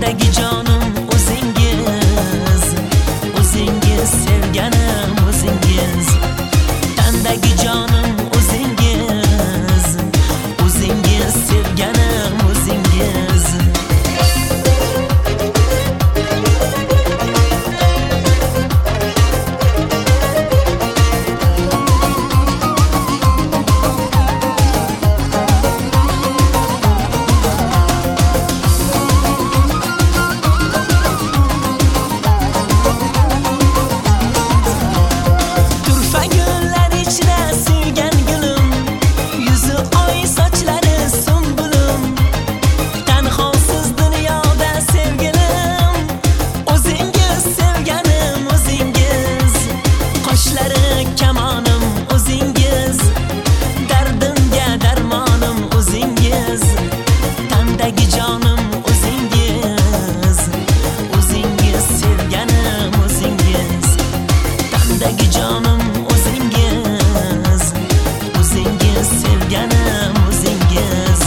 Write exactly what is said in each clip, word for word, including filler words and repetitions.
Tandagi jonim o'zingiz, o'zingiz sevganim o'zingiz. Tandagi jonim o'zingiz, o'zingiz sevganim o'zingiz. Tandagi jonim o'zingiz, o'zingiz sevganim o'zingiz. Tandagi jonim o'zingiz, o'zingiz sevganim o'zingiz.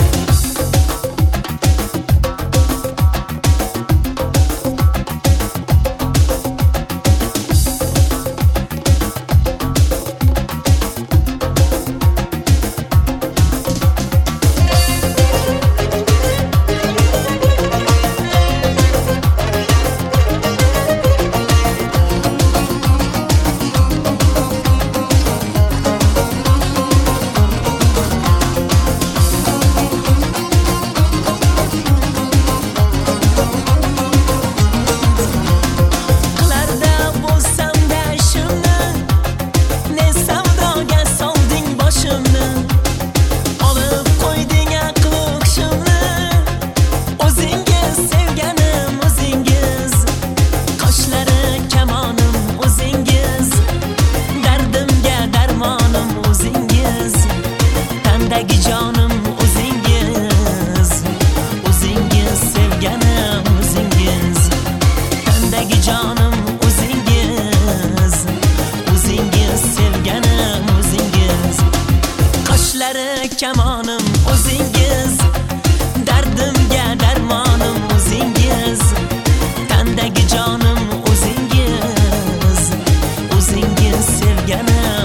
Tandagi jonim o'zingiz, o'zingiz sevganim o'zingiz. Tandagi jonim o'zingiz, o'zingiz sevganim o'zingiz. Qoshlari kamonim o'zingiz, dardimga darmonim o'zingiz. Tandagi jonim o'zingiz, o'zingiz sevganim